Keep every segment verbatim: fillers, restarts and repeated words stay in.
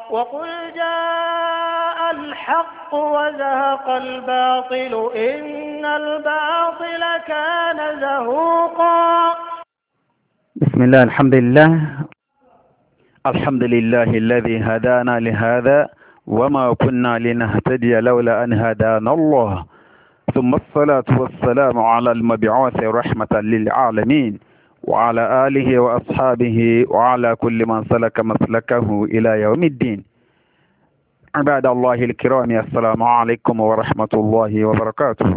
وقل جاء الحق وزهق الباطل إن الباطل كان زهوقا. بسم الله الحمد لله الحمد لله الذي هدانا لهذا وما كنا لنهتدي لولا أن هدانا الله ثم الصلاة والسلام على المبعوث رحمة للعالمين وعلى آله وأصحابه وعلى كل من سلك مسلكه إلى يوم الدين. عباد الله الكرام السلام عليكم ورحمة الله وبركاته.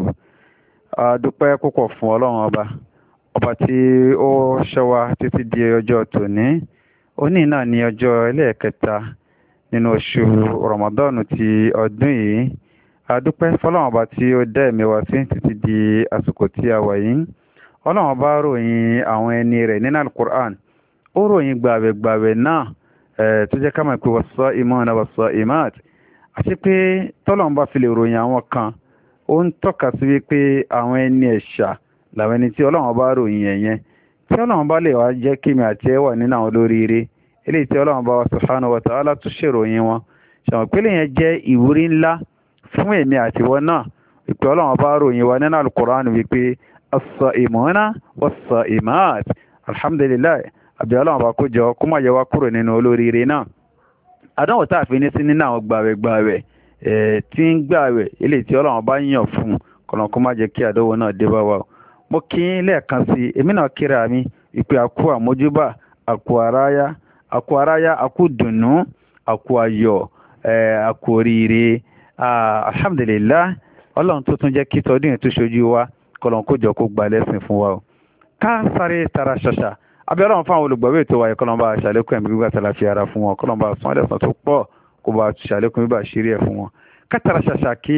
adúpẹ́ púpọ̀ fún Ọlọ́run ọba ọba tí ó ṣọ́ wa títí di ọjọ́ tòní. Òní náà ni ọjọ́ ẹlẹ́ẹ̀kẹta nínú oṣù Ramadan ti ọdún yìí. adúpẹ́ fọ́lọ́run ọba tí ó dá ẹ̀mí wa sí títí di àsìkò tí a wà yìí. Ọlọ́run bá ròyìn àwọn ẹni rẹ̀ nínú Al-Qur'an. Ó ròyìn gbàwẹ̀gbàwẹ̀ náà tó jẹ́ ká mọ̀ pé was-sa'imuna was-sa'imat. àti pé tọ́lọ́run bá fi lè ròyìn àwọn kan ó ń tọ́ka sí wípé àwọn ẹni ẹ̀ṣà làwọn ẹni tí Ọlọ́run bá ròyìn ẹ̀yẹn. tí Ọlọ́run bá lè wá jẹ́ kí mi àti ẹ wà nínú àwọn olóríire eléyìí tí Ọlọ́run bá wa subhanahu wa ta'ala tún ṣèròyìn wọn. ṣàwọn pé lèyẹn jẹ́ ìwúrí ńlá fún èmi àtiwọ́ náà wípé Ọlọ́run bá ròyìn wa nínú Al-Qur'an wípé as-sa'imuna was-sa'imat. alhamdulillah àbí Ọlọ́run bá kó jọ kó má yẹ wá kúrò nínú olóríire náà. àdánwò tá a fi ní sí nínú àwọn gbàwẹ̀gbàwẹ̀ tí ń gbàwẹ̀ eléyìí tí Ọlọ́run bá yàn fún kọ̀nà kó má jẹ́ kí àdánwò náà dé bá wa. mo kí n lẹ́ẹ̀kan sí èmi náà kíra mi ìpè àkú àmójúbà àkú aráyá àkú aráyá àkú dùnnú àkú ayọ̀ àkú oríire. alhamdulillah Ọlọ́run tó tún jẹ́ kí tọdún yẹn tó ṣojú wa kọlọ̀n kó jọ kó gba lẹ́sìn fún wa o. ká sáré tara ṣaṣa abẹ́ Ọlọ́run fún àwọn olùgbàwé ètò wa yìí kọlọ̀n bá ṣàlékún ẹ̀mí gbígbà tàlà fi ara fún wọn kọlọ̀n bá sún ẹlẹ́sàn tó pọ̀ kó bá ṣàlékún bíbà ṣírí ẹ̀ fún wọn. ká tara ṣaṣa kí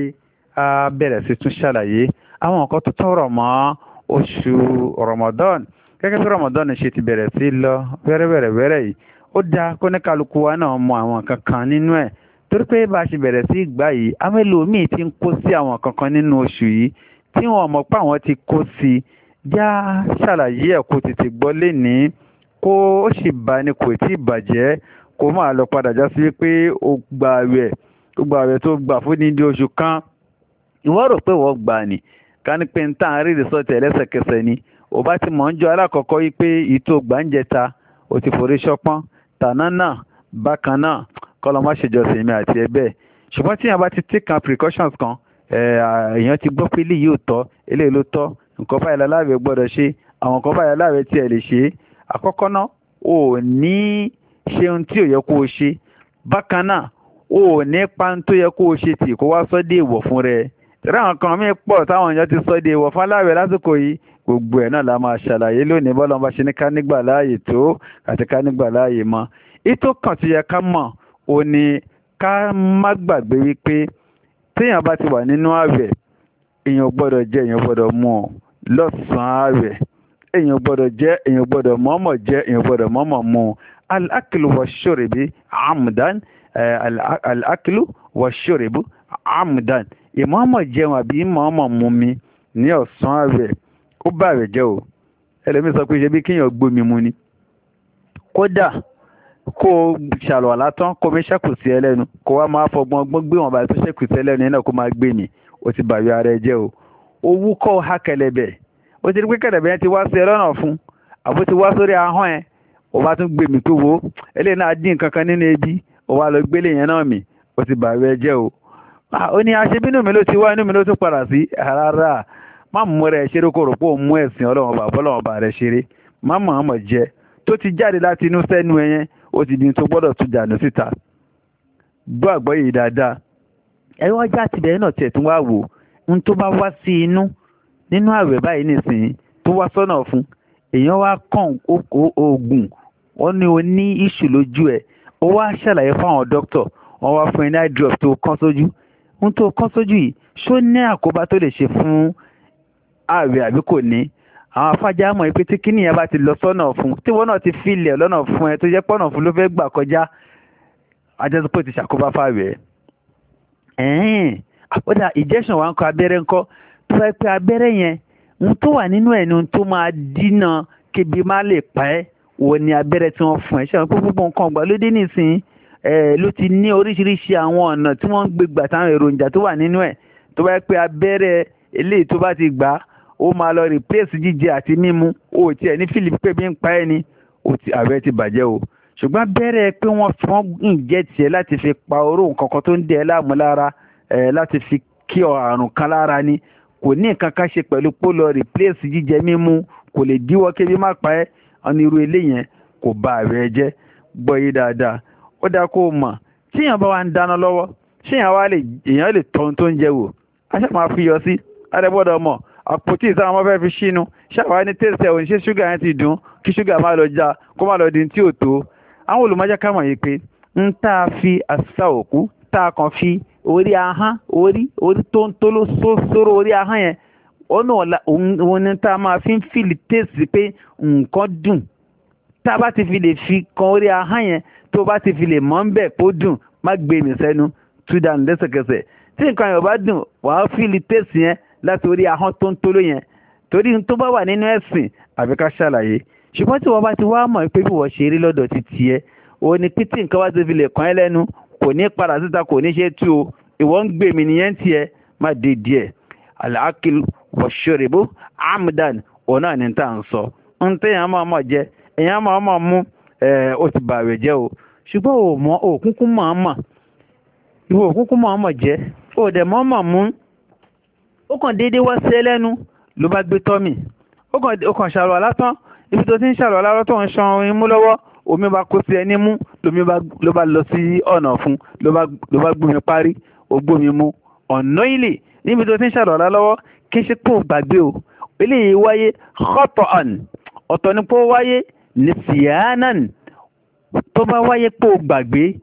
a bẹ̀rẹ̀ sí tún ṣàlàyé àwọn nǹkan tó tọrọ mọ́ oṣù Ramadan gẹ́gẹ́ bí Ramadan ṣe ti bẹ̀rẹ̀ sí lọ wẹ́rẹ́wẹ́rẹ́ yìí. ó dáa kó ní kálukú wa náà mọ àwọn kankan nínú ẹ̀ torí pé bá a ṣe bẹ̀rẹ̀ sí ìgbà yìí àwọn ẹlòmíì ti ń kó sí àwọn kankan nínú oṣù yìí tí wọn mọ̀ pé àwọn ti kó sí já ṣàlàyé ẹ̀ kó tètè gbọ́ lénìí kó ó sì bá ní kò tí ì bàjẹ́ kó máa lọ padà já sí pé ó gba àwẹ̀ ó gba àwẹ̀ tó gbà fún ní di oṣù kan ìwọ rò pé wọ́n gbà ní ká ní pé ń tàn rí rìsọ́ọ̀tì ẹlẹ́sẹ̀kẹsẹ̀ ni ò bá ti mọ̀ ń jọ alákọ̀ọ́kọ́ yìí pé ìtò gbàǹjẹta ò ti forí ṣọpọ́n tàná náà bákan náà kọ́ lọ má ṣèjọsìn mi àti ẹ bẹ́ẹ̀. ṣùgbọ́n tí yẹn bá ti take kan precautions kan èèyàn ti gbọ́ pé eléyìí ò tọ́ eléyìí ló tọ́ nǹkan báyìí láláàwẹ̀ gbọ́dọ̀ ṣe àwọn nǹkan báyìí láláàwẹ̀ tí ẹ lè ṣe. àkọ́kọ́ náà ò ní ṣe ohun tí ò yẹ kó o ṣe bákan náà ò ní pa ohun tó yẹ kó o ṣe tì kó wá sọ́ dé ìwọ̀ fún rẹ. tẹ̀lé àwọn kan mí pọ̀ táwọn èèyàn ti sọ́ dé ìwọ̀ fún aláàwẹ̀ lásìkò yìí gbogbo ẹ̀ náà la máa ṣàlàyé lónìí bọ́lá bá ṣe ní ká nígbà láàyè tó àti ká nígbà láàyè mọ́. ètò kan tó yẹ ká mọ̀ ò ní ká má gbàgbé wípé téèyàn bá ti wà nínú ààwẹ̀ èèyàn gbọ́dọ̀ jẹ èèyàn gbọ́dọ̀ mu ọ lọ́sàn-án ààwẹ̀ èèyàn gbọ́dọ̀ jẹ èèyàn gbọ́dọ̀ mọ̀ọ́mọ̀ jẹ èèyàn gbọ́dọ̀ mọ̀ọ́mọ̀ mu. al-aklu wash-shurbi amdan al-aklu wash-shurbi amdan ìmọ̀ọ́mọ̀ jẹun àbí ìmọ̀ọ́mọ̀ mu mi ní ọ̀sán ààwẹ̀ ó bá ààwẹ̀ jẹ́ o. ẹlẹ́mi sọ pé ṣe bí kéèyàn gbómi mu ni kódà kó o ṣàlùwàlá tán kó mi ṣẹ́kù sí ẹlẹ́nu kó wá máa fọgbọ́n gbọ́n gbé wọn bá tó ṣẹ́kù sí ẹlẹ́nu yẹn náà kó máa gbé mi ó ti bàwí ara ẹ jẹ́ o. owó kọ́ ha kẹlẹ̀bẹ̀ ó ti rí pé kẹlẹ̀bẹ̀ yẹn ti wá sí ẹ lọ́nà fún àbó ti wá sórí ahọ́n ẹ ó bá tún gbé mi pé wo eléyìí náà dín kankan nínú ebi ó wá lọ gbélé yẹn náà mi ó ti bàwí ẹ jẹ́ o. ó ní aṣebínú mi ló ti wá inú mi ló tún padà sí rárá má mú rẹ ṣeré kó rò pé òun mú ẹ̀sìn ọlọ́run bàbá ọlọ́run bá rẹ ṣeré má mọ̀ ọ́n mọ̀ jẹ tó ti jáde láti inú sẹ́nu ẹ yẹn ó ti di tó gbọ́dọ̀ tún jànú síta. gbọ́ àgbọ́ yìí dáadáa ẹ̀rọ ọjà tìbẹ̀ náà tiẹ̀ tún wá wò ń tó bá wá sí inú nínú ààwẹ̀ báyìí nìsín tó wá sọ́nà fún èèyàn wá kàn oògùn wọ́n ní o ní ìṣù lójú ẹ̀ ó wá ṣàlàyé fáwọn dókítà wọ́n wá fún ẹ ní eye drop tó kán sójú ń tó kán sójú yìí ṣó ní àkóbá tó lè ṣe fún ààwẹ̀ àbí kò ní. àwọn afájá mọ̀ pé tí kíní yẹn bá ti lọ sọ́nà fún tí wọ́n náà ti filẹ̀ lọ́nà fún ẹ tó jẹ́ pọ́nà fún ló fẹ́ gbà kọjá ajẹ́sọ́pọ̀ ti ṣàkóbá fáwẹ̀. ẹ̀ẹ́n àpọ́dà injection wa ń kọ́ abẹ́rẹ́ ńkọ́ tó fẹ́ pé abẹ́rẹ́ yẹn ń tó wà nínú ẹ̀ ní tó máa dínà kébi má lè pa ẹ́ wọ ni abẹ́rẹ́ tí wọ́n fún ẹ ṣe àwọn pé gbogbo nǹkan ọgbà lóde nísìnyí ló ti ní oríṣiríṣi àwọn ọ̀nà tí wọ́n ń gbé gbà táwọn èròjà tó wà nínú ẹ̀ tó bá yẹ pé abẹ́rẹ́ eléyìí tó bá ti gbà ó máa lọ replace jíjẹ àti mímu ó tiẹ̀ ní philip pé bí ń pa ẹ́ ni ààrẹ ti bàjẹ́ o ṣùgbọ́n abẹ́rẹ́ pé wọ́n wọ́n ń jẹ́ tiẹ̀ láti fi pa oró nǹkan kan tó ń dẹ̀ ẹ́ láàmú lára láti fi kí ọ àrùn kan lára ni kò ní nǹkan kan ṣe pẹ̀lú pé ó lọ replace jíjẹ mímu kò lè díwọ́ kébí má pa ẹ́ ọ̀nà irú eléyẹn kò bà ààrẹ jẹ́ gbọ́ yé dáadáa ó dáa kó o mọ̀ tíyàn bá wa ń dáná lọ́wọ́ ṣéyàn wá lè èèyàn lè tọ́ ohun tó ń jẹ wò á ṣe máa fi yọ sí adébọ́dọ̀ mọ̀ àpótí ìsáwọn ọmọ fẹ́ fi ṣínú ṣàwá ní tẹ̀sẹ̀ òun ṣé ṣúgà yẹn ti dùn kí ṣúgà má lọ já kó má lọ di tí ò tó àwọn olùmọ̀já ká mọ̀ yìí pé ń tá a fi àṣà òkú tá a kàn fi orí ahọ́n orí orí tó ń tó ló sóró orí ahọ́n yẹn ọ̀nà òun ni tá a máa fi ń fìlì tẹ̀sí pé nǹkan dùn tá a bá ti fi lè fi kan orí ahọ́n yẹn tó bá ti fi lè mọ́ ń bẹ̀ kó dùn má gbé mi sẹ́nu tú dànù lẹ́sẹ̀kẹsẹ̀ tí nǹkan yẹn ò bá dùn wàá fìlì tẹ̀sí yẹn láti orí ahọ́n tó ń tó ló yẹn torí tó bá wà nínú ẹ̀sìn àbí ká ṣàlàyé ṣùgbọ́n tí wọ́n bá ti wá mọ̀ pé bí wọ́n ṣe rí lọ́dọ̀ ti tiẹ̀ òun ni pété nǹkan wá ti fi lè kàn ẹ́ lẹ́nu kò ní padà síta kò ní ṣe tú o ìwọ ń gbé mi nìyẹn tiẹ̀ má dé díẹ̀ al-akil wash-shurbu amdan òun náà ní tá à ń sọ ń tẹ̀yàn máa mọ̀ jẹ èèyàn máa mọ̀ mú ó ti bàwẹ̀ jẹ́ o ṣùgbọ́n ò mọ òkúnkún máa mọ̀ ìwọ òkúnkún máa mọ̀ jẹ́ ó dẹ̀ mọ́ mọ̀ mú ó kàn déédéé wá sí ẹlẹ́nu ló bá gbé tọ́mì ó kàn ṣàrọ̀ alátán ibi tó ti ń ṣàrọ̀ alárọ̀ tó ń ṣan orin mú lọ́wọ́ omi bá kó sí ẹni mú lómi ló bá lọ sí ọ̀nà fún ló bá gbómi parí ó gbómi mú ọ̀nà ilé níbi tó ti ń ṣàrọ̀ alá lọ́wọ́ kí n ṣe kó gbàgbé o eléyìí wáyé khata'an ọ̀tọ̀ ni pé ó wáyé nisyanan tó bá wáyé pé ó gbàgbé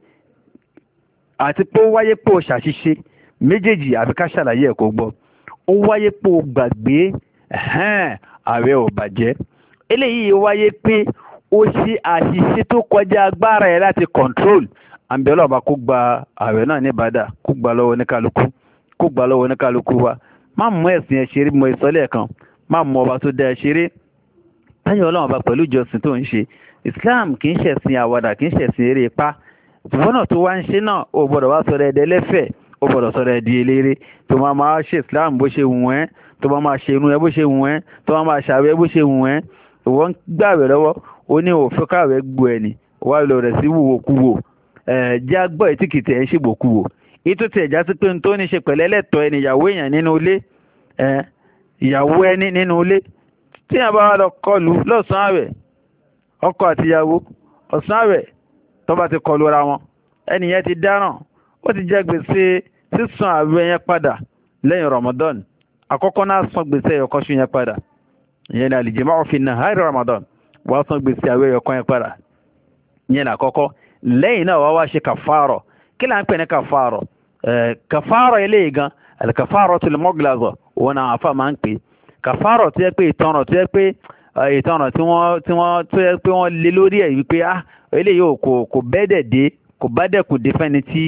àti pé ó wáyé pé ó ṣàṣìṣe méjèèjì àfi ká ṣàlàyé ẹ̀ kó gbọ́ ó wáyé pé ó gbàgbé ààrẹ ò bàjẹ́ eléyìí wáyé pé ó ṣe àṣìṣe tó kọjá agbára ẹ̀ láti control àǹbẹ̀ ọlọ́ọ̀bá kó gba ààrẹ náà ní ìbádà kó gbà lọ́wọ́ oníkálukú kó gbà lọ́wọ́ oníkálukú wa má mú ẹ̀sìn ẹ̀ ṣeré mọ ìsọ́lẹ̀ kan má mú ọba tó dá ẹ ṣeré táyọ̀ ọlọ́ọ̀bá pẹ̀lú ìjọsìn tó ń ṣe Islam kì í ṣẹ̀sìn àwàdà kì í ṣẹ̀sìn eré ipá ìwọ́n náà tó wá ń ṣe náà ó gbọ́dọ̀ wá sọ̀rọ̀ ẹ̀dẹ́ lẹ́fẹ̀ẹ́ ó gbọ́dọ̀ sọ̀rọ̀ ẹ̀dí eléré tó máa máa ṣe Islam bó ṣe wù ẹ́ tó máa máa ṣe irun ẹ bó ṣe wù ẹ́ tó máa máa ṣàwẹ́ bó ṣe wù ẹ́ ìwọ ń gbàwẹ̀ lọ́wọ́ ó ní òfin káwẹ́ gbọ́ ẹ ni wà lọ rẹ̀ sí wùwòkuwò ẹ̀ jẹ́ agbọ́ ẹ̀ tí kì í tẹ̀ ẹ́ ṣègbòkuwò ètò tí ẹ̀já sí pé n tó ní ṣe pẹ̀lẹ́ lẹ́tọ̀ọ́ ẹni ìyàwó èèyàn nínú ilé ẹ̀ ìyàwó ẹni nínú ilé tí yàn bá wà lọ kọlù lọ́sàn-án àwẹ̀ ọkọ àti ìyàwó ọ̀sán àwẹ̀ tó bá ti kọlù ra wọn ẹnìyẹn ti dáràn ó ti jẹ gbèsè sísan àwẹ̀ yẹn padà lẹ́yìn Ramadan àkọ́kọ́ náà san gbèsè ọkọ̀ṣù yẹn padà ìyẹn ní al-jimā'u fī nahāri Ramadan wàá san gbèsè àwẹ̀ ọkọ̀ yẹn padà ìyẹn ní àkọ́kọ́ lẹ́yìn náà wàá wá ṣe kàfàrọ̀ kí là ń pè ní kàfàrọ̀ kàfàrọ̀ eléyìí gan al-kafāratul mughliza òun náà àfa máa ń pè kàfàrọ̀ tó yẹ pé ìtanràn tó yẹ pé ìtanràn tí wọ́n tí wọ́n tó yẹ pé wọ́n lé lórí ẹ̀ wípé ah eléyìí ò kò kò bẹ́ẹ̀dẹ̀ dé kò bá dẹ̀kùn dé fẹ́ni tí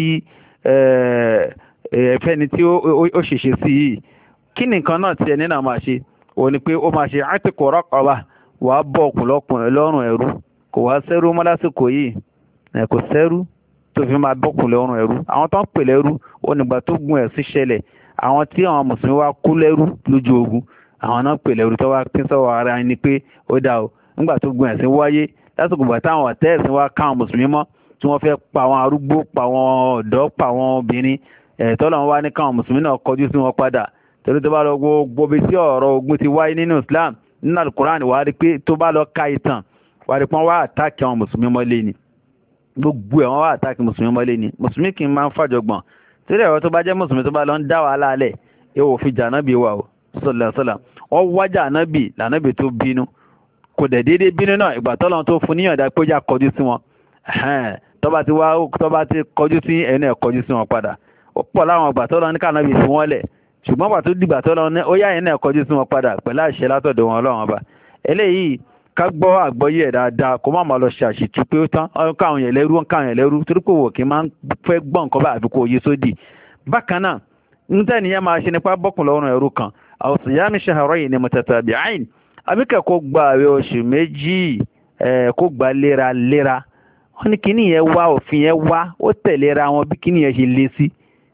fẹ́ni tí ó ṣèṣe sí yìí kí nìkan náà tiẹ̀ nínú máa ṣe òun ni pé ó máa ṣe àtìkù raqaba wàá bọ́ ọkùnrin lọ́rùn ẹ̀rú kò wá sẹ́rú mọ́ lásìkò yìí kò sẹ́rú tó fi máa bọ́kùn lọ́rùn ẹ̀rú àwọn tó ń pè lẹ́rú ó nígbà tó gun ẹ̀ sí ṣẹlẹ̀ àwọn tí àwọn mùsùlùmí wá kú lẹ́rú lójú ogun àwọn náà pè lẹ́rú tó wá pín sọ́wọ́ ara ẹni pé ó dà o nígbà tó gun ẹ̀sìn wáyé lásìkò bàtà àwọn ọ̀tẹ́ ẹ̀sìn wá ká àwọn mùsùlùmí mọ́ tí wọ́n fẹ́ pa àwọn arúgbó pa àwọn ọ̀dọ́ pa àwọn obìnrin tọ́lọ́run wá ní káwọn mùsùlùmí náà kọjú sí wọn padà torí tó bá lọ gbogbo bí tí ọ̀rọ̀ ogun ti wáyé nínú Islam nínú Al-Qur'an wà á rí pé tó bá lọ ka ìtàn wà á rí pé wọ́n wá àtàkì àwọn mùsùlùmí mọ́lé ni gbogbo ẹ̀ wọ́n wá àtàkì mùsùlùmí mọ́lé ni mùsùlùmí kì í máa ń fàjọgbọ̀n torí ẹ̀rọ tó bá jẹ́ mùsùlùmí tó bá lọ ń dá wàhálà alẹ̀ ẹ wò fi jànábì wà o sallallahu alaihi wasallam wọ́n wá jànábì lànábì tó bínú kò dẹ̀ déédéé bínú náà ìgbà tọ́lọ́run tó fún níyànjá pé ó jà kọjú sí wọn tọ́ba ti wá tọ́ba ti kọjú sí ẹnu ẹ̀ kọjú sí wọn padà ó pọ̀ láwọn ìgbà tọ́lọ́run ní kànábì fún wọn lẹ̀ ṣùgbọ́n ìgbà tó dìgbà tọ́lọ́run ní ó yá ẹnu ẹ̀ kọjú sí wọn padà pẹ̀lú àṣẹ látọ̀dọ̀ wọn Ọlọ́run ọba eléyìí ká gbọ́ àgbọ́yé ẹ̀ dáadáa kó má máa lọ ṣàṣìtú pé ó tán káwọn yẹn lẹ́rú káwọn yẹn lẹ́rú torí pé wò kí máa ń fẹ́ gbọ́ nǹkan bá àfikún òye sódì bákan náà ń tẹ́ nìyẹn máa ṣe nípa bọ́kùn lọ́rùn ẹ̀rú kan aw siyami shahrayni mutatabi'ayn àbíkẹ́ kó gba àwẹ̀ oṣù méjì kó gba léraléra wọ́n ní kíní yẹn wá òfin yẹn wá ó tẹ̀léra wọn bí kíní yẹn ṣe lé sí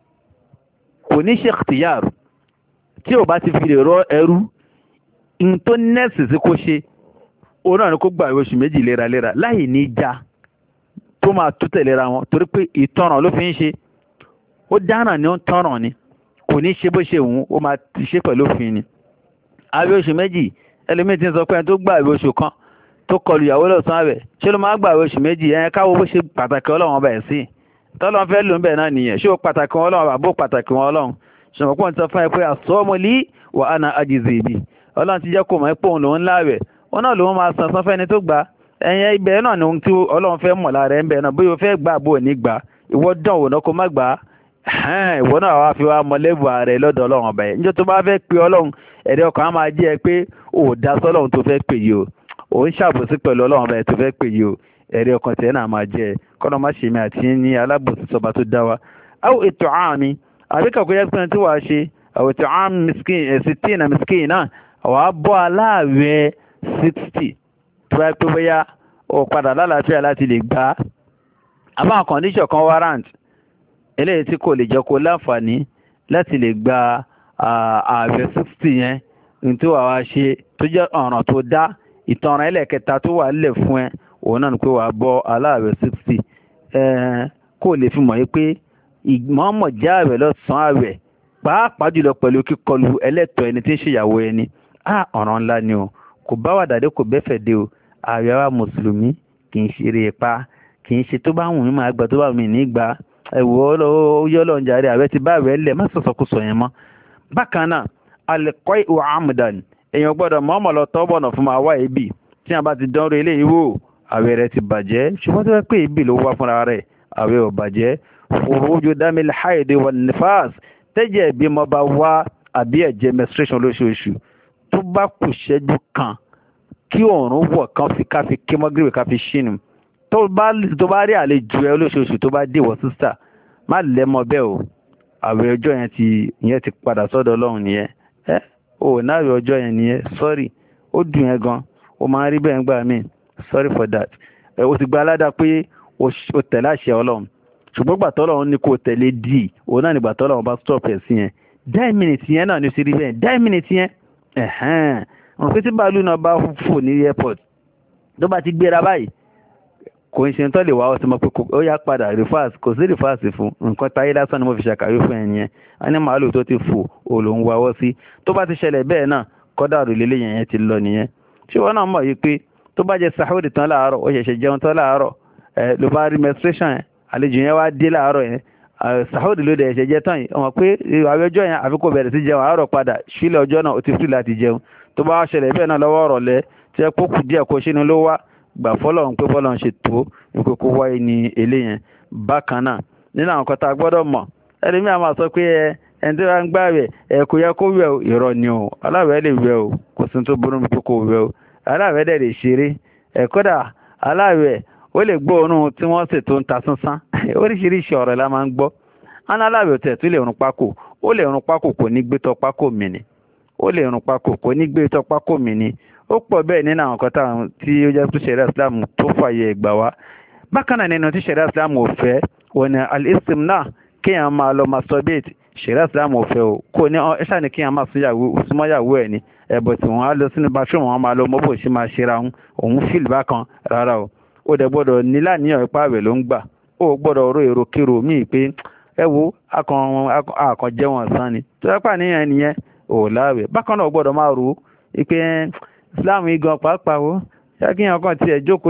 kò ní ṣe ikhtiyar tí ò bá ti fi lè rọ ẹrú n tó nẹ́ẹ̀sì sí kó ṣe òun náà ni kó gbà oṣù méjì léraléra láì ní já tó máa tó tẹ̀léra wọn torí pé ìtanràn ló fi ń ṣe ó dáná ni ó ń tanràn ni kò ní ṣe bó ṣe wù ú ó máa ti ṣe pẹ̀lú òfin ni. àwẹ̀ oṣù méjì ẹlòmíì ti ń sọ pé ẹni tó gbà àwẹ̀ oṣù kan tó kọlu ìyàwó lọ́sàn-án àwẹ̀ ṣé ló máa gbà àwẹ̀ oṣù méjì ẹ̀yẹn káwọ́ bó ṣe pàtàkì ọlọ́run ọba ẹ̀ sí tọ́lọ́run fẹ́ lò ń bẹ̀ náà nìyẹn ṣé ó pàtàkì wọn ọlọ́run àbó pàtàkì wọn ọlọ́run ṣùgbọ́n pọ̀ ń sọ fún ẹ pé as-sawmu li wa ana ajzi bi ọlọ́run ti jẹ́ kó mọ̀ pé òun lòún láwẹ̀ wọn náà lòún máa san sanfẹ́ni tó gbà ẹ̀yẹn ibẹ̀ náà ni ohun tí ọlọ́run fẹ́ mọ̀ lára ẹ̀ ń bẹ̀ náà bóyá o fẹ́ gbà bó ní gbà ìwọ dán òun náà kó má gbà á ìwọ náà wá fi wá mọ lẹ́bù ààrẹ lọ́dọ̀ ọlọ́run ọba yẹn níjọ́ tó bá fẹ́ pe ọlọ́run ẹ̀rí ọkàn á máa jẹ́ ẹ pé ò dá sọ́lọ́run tó fẹ́ pè yìí o ò ń ṣàbòsí pẹ̀lú ọlọ́run ọba yẹn tó fẹ́ pè yìí o ẹ̀rí ọkàn tiẹ̀ náà máa jẹ́ ẹ kọ́nà má ṣe mi àti ní alábòsí sọba tó dá wa. àwọn ètò àmì àbíkàkọ́ yẹn pé tí wàá ṣe àwọn ètò àmì miskin sixteen na miskin náà wàá bọ́ aláàwẹ̀ sixty tó bá pé bóyá ó padà lálàáfíà láti lè gbà á àbáwọn condition kan warrant eléyìí tí kò lè jẹ́ kó láǹfààní láti lè gba ààwẹ̀ sixty yẹn nítorí wàá ṣe tó jẹ́ ọ̀ràn tó dá ìtanràn ẹlẹ́kẹta tó wà lẹ̀ fún ẹ òun náà ni pé wàá bọ́ aláàwẹ̀ sixty kó lè fi mọ̀ yí pé ìmọ̀ọ́mọ̀ já ààwẹ̀ lọ́sàn-án ààwẹ̀ pàápàá jùlọ pẹ̀lú kíkọlù ẹlẹ́tọ̀ ẹni tí ń ṣèyàwó ẹni ọ̀ràn ńlá ni o kò bá wà dàdé kò bẹ́fẹ̀ dé o ààwẹ̀ wa mùsùlùmí kì í ṣeré ipa kì í ṣe tó bá wù mí máa gbà tó bá wù mí ní gbà ẹ̀wọ̀ yọ́ lọ́n jàre ààwẹ̀ ti bá ààwẹ̀ lẹ̀ má sọ̀sọ̀kùsọ̀ yẹn mọ́. bákan náà alẹ́kọ́ ìwà amúdàn èèyàn gbọ́dọ̀ mọ́mọ́ lọ tọ́ bọ̀nà fún máa wá ebi tí a bá ti dánrò eléyìí wò ààwẹ̀ rẹ̀ ti bàjẹ́ ṣùgbọ́n tó fẹ́ pé ebi ló wá fúnra rẹ̀ ààwẹ̀ ò bàjẹ́ furuju damil haid wan nifas tẹ́jẹ̀ ìbímọ bá wá àbí ẹ̀jẹ̀ menstruation lóṣooṣù tó bá kù ṣẹ́jú kan kí òòrùn wọ̀ kan fi ká fi kí mọ́gírì ká fi ṣínú tó bá tó bá rí àlejò ẹ lóṣooṣù tó bá dìwọ̀ sísà má lẹ́mọ bẹ́ẹ̀ o àwẹ̀ ọjọ́ yẹn ti ìyẹn ti padà sọ́dọ̀ ọlọ́run nìyẹn ẹ ò náà rí ọjọ́ yẹn nìyẹn sorry ó dùn yẹn gan ó máa ń rí bẹ́ẹ̀ ń gbà mí sorry for that ẹ o ti gba aládàá pé o tẹ̀lé àṣẹ ọlọ́run ṣùgbọ́n gbàtọ́ ọlọ́run ní kò tẹ̀lé dì òun náà ní gbàtọ́ ọlọ́run bá stop ẹ̀ sí yẹn nine minutes yẹn náà ní sí rí bẹ́ẹ̀ nine minutes yẹn ẹ̀hẹ́n ọ̀run pé tí bàálù náà bá fò ní airport tó bá ti gbéra báyìí kò ń ṣe ń tọ́lẹ̀ wá ọ sí mọ́ pé ó yá padà reverse kò sí reverse fún nǹkan táyé lásán ni mo fi ṣàkàwé fún ẹ̀yìn yẹn a ní màálù tó ti fò ò ló ń wáwọ́ sí tó bá ti ṣẹlẹ̀ bẹ́ẹ̀ náà kọ́dà rò lélẹ̀ yẹn ti lọ nìyẹn ṣé wọn náà mọ̀ yìí pé tó bá jẹ sahuri tán láàárọ̀ ó ṣẹ̀ṣẹ̀ jẹun tán láàárọ̀ ẹ ló bá rí menstruation yẹn àlejò yẹn wá dé láàárọ̀ yẹn sahuri ló dẹ̀ ẹ̀ṣẹ̀ jẹ tán yìí ọmọ pé àwẹjọ́ yẹn àfi kò bẹ̀rẹ̀ sí jẹun àárọ̀ padà sílẹ̀ ọjọ́ náà ó ti free láti jẹun tó bá ṣẹlẹ̀ bẹ́ẹ̀ náà lọ́wọ́ ọ̀rọ̀ lẹ tí ẹ kókù díẹ̀ kó sínú ló wá gbà fọlọ́run pé fọlọ́run ṣe tó ìpè kó wáyé ní ilé yẹn bákan náà nínú àwọn kan tá a gbọ́dọ̀ mọ̀ ẹlẹ́mìí àmọ́ sọ pé ẹ ẹni tó bá ń gbà wẹ̀ ẹ kò yẹ kó wẹ̀ o irọ́ ni o aláwẹ̀ lè wẹ̀ o kò sí tó burú mi pé kò wẹ̀ o aláwẹ̀ dẹ̀ lè ṣeré ẹ kódà aláwẹ̀ ó lè gbọ́ òórùn tí wọ́n sì tó ń ta sánsán oríṣiríṣi ọ̀rọ̀ la máa ń gbọ́ wọn aláwẹ̀ tẹ̀ tó lè rún pákó ó lè rún pákó kò ní gbé tọ́ pákó mi ni ó lè rún pákó kò ní gbé tọ́ pákó mi ni ó pọ̀ bẹ́ẹ̀ nínú àwọn kan táwọn tí ó jẹ́ tó ṣẹ̀ríà Islam tó fàyè ẹ̀gbà wá bákan náà nínú tí ṣẹ̀ríà Islam ò fẹ́ wọn ni al-istimna kéèyàn máa lọ masturbate ṣẹ̀ríà Islam ò fẹ́ o kò ní ẹ ṣáà ní kéèyàn máa súnmọ́yàwó ẹ̀ ni ẹ̀bọ̀ tí wọ́n á lọ sínú bathroom wọn máa lọ mọ́ bó ṣe máa ṣera òun òun fíìlì bákan rárá o ó dẹ̀ gbọ́dọ̀ níláàníyàn ipá rẹ̀ ló ń gbà ó gbọ́dọ̀ ro èrò kérò míì pé ẹ wo àkànjẹ́ wọn sàn ni tó yẹ pàníyàn nìyẹn ò láàwẹ̀ bákan náà gbọ́dọ̀ máa rò ó pé Islam igan pàápàá wo yá kí yàn kan tiẹ̀ jókòó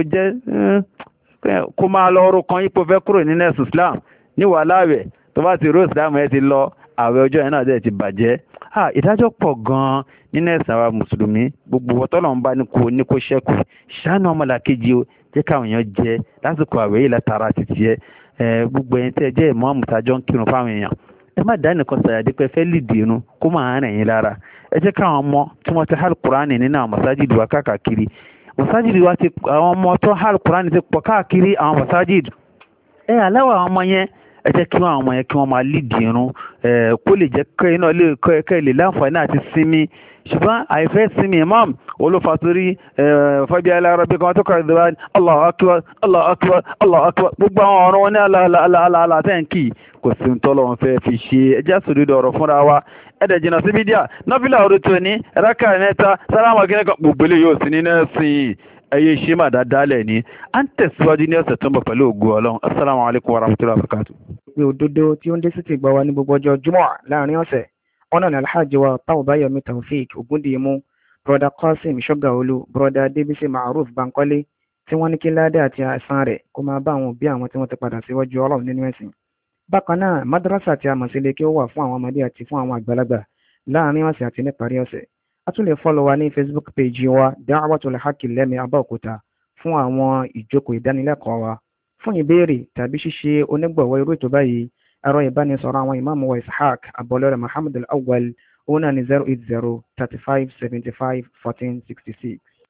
jẹ́ kó máa lọ ọrọ̀ kan yípo fẹ́ kúrò nínú ẹ̀sùn Islam níwà láàwẹ̀ tó bá ti ró Islam ẹ ti lọ àwẹ̀ ọjọ́ yẹn náà dẹ̀ ti bàjẹ́ ìdájọ́ pọ̀ gan-an nínú ẹ̀sìn àwa mùsùlùmí gbogbo ọtọ́lọ̀ ń bá ní kó ní kó ṣẹ́kù ṣáánú ọmọlàkejì o jẹ́ káwọn èèyàn jẹ lásìkò àwẹ̀ yìí látara títí ẹ gbogbo ẹ̀yin tí ẹ jẹ́ ìmọ̀ àmùtájọ́ ń kírun fáwọn èèyàn ẹ má dá nìkan sàyàdé pé fẹ́ lìdì irun kó máa rìn yín lára ẹ jẹ́ káwọn ọmọ tí wọ́n ti hàl kúránì nínú àwọn masajid wa káàkiri masajid wa ti àwọn ọmọ tó hàl kúránì ti pọ̀ káàkiri àwọn masajid ẹ aláwọ̀ àwọn ọmọ yẹn ẹ jẹ́ kí wọ́n àwọn ọmọ yẹn kí wọ́n máa lìdì irun kó lè jẹ́ kẹ́ iná lè kọ́ ẹ kẹ́ lè láǹfààní àti sinmi ṣùgbọ́n àìfẹ́ sinmi imam olùfàtorí fàbí aláàrọ̀bí kan tó kọ̀ ìdíwá Allahu akbar Allahu akbar Allahu akbar gbogbo àwọn ọ̀rọ̀ wọn ní aláàlá tẹ́ǹkì kò sí ń tọ́lọ̀ wọn fẹ́ fi ṣe ẹjẹ́ sòdúdọ̀ ọ̀rọ̀ fúnra wa ẹ̀dẹ̀ jìnà sí bídíà nọ́fílà orí tó ní rákà mẹ́ta sálámà gẹ́gẹ́ gbogbo ilé yóò sí nínú ẹ̀sìn ẹyẹ ṣe máa dáadáa lẹ̀ ní à ń tẹ̀síwájú ní ọ̀sẹ̀ tó ń bọ̀ pẹ̀lú ògo Ọlọ́run assalamu alaikum warahmatullahi wabarakatuh. pé òdodo tí ó ń dé sí ti gbọ́ wa ní gbogbo ọjọ́ jùmọ̀ láàrin ọ̀sẹ̀ ọ̀nà ní alhaji wa Tawbayomi Taofeek Ogundiyimu broda Qasim Shogaolu broda Debisi Maruf Bankole tí wọ́n ní kí ládé àti àìsàn rẹ̀ kó máa bá àwọn òbí àwọn tí wọ́n ti padà síwájú Ọlọ́run nínú ẹ̀sìn. bákan náà madrasa àti amọ̀sílẹ̀ kí ó wà fún àwọn ọmọdé àti fún àwọn àgbàlagbà láàrin ọ̀sẹ̀ àti níparí ọ̀sẹ̀. a tún lè fọ́lọ̀ wa ní Facebook page wa Da'watul Haqq lẹ́mí Abẹ́òkúta fún àwọn ìjókòó ìdánilẹ́kọ̀ọ́ wa. fún ìbéèrè tàbí ṣíṣe onígbọ̀wọ́ irú ètò báyìí ẹ̀rọ ìbánisọ̀rọ̀ àwọn ìmáàmù wa Ishaq Abọ́lẹ́rẹ̀ Muhammad Al-Awwal òun náà ní zero eight zero thirty five seventy five fourteen sixty six